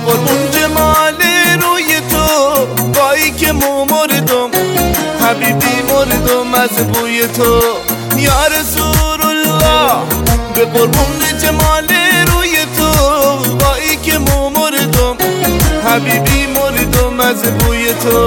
قربون جمال روی تو، وای که مردم حبیبی مردم از بوی تو یا رسول الله. به قربون جمال روی تو، وای که مردم حبیبی مردم از بوی تو.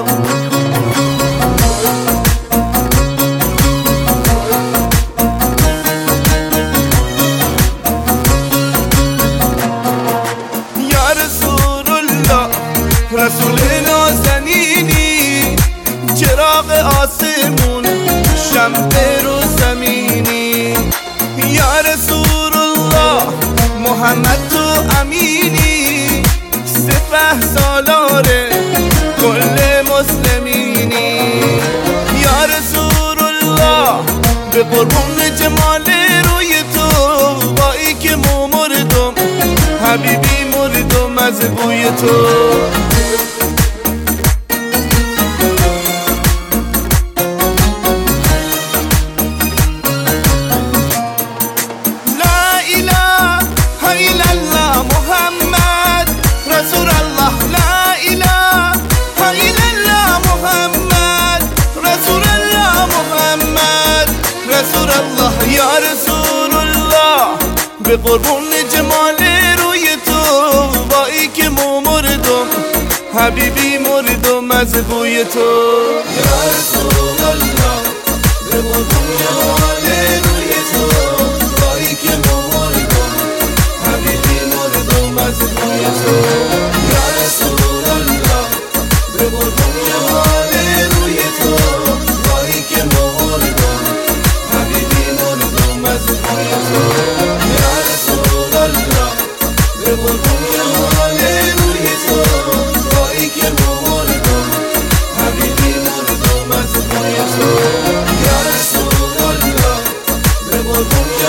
رسول نازنینی، چراغ آسمون، شمع رو زمینی. یا رسول الله محمد تو امینی، سپه سالار کل مسلمینی. یا رسول الله به قربون جمال روی تو، وای که مردم حبیبی مردم از بوی تو. یا رسول الله به قربون جمال روی تو، وای که مردم حبیبی مردم از بوی تو. یا رسول الله به قربون جمال روی تو، وای که مردم حبیبی مردم از بوی تو. یا رسول الله به قربون جمال روی تو، وای که مردم حبیبی مردم از بوی تو. یا رسول الله به قربون جمال روی تو، وای که مردم حبیبی مردم از بوی تو. یا رسول الله به قربون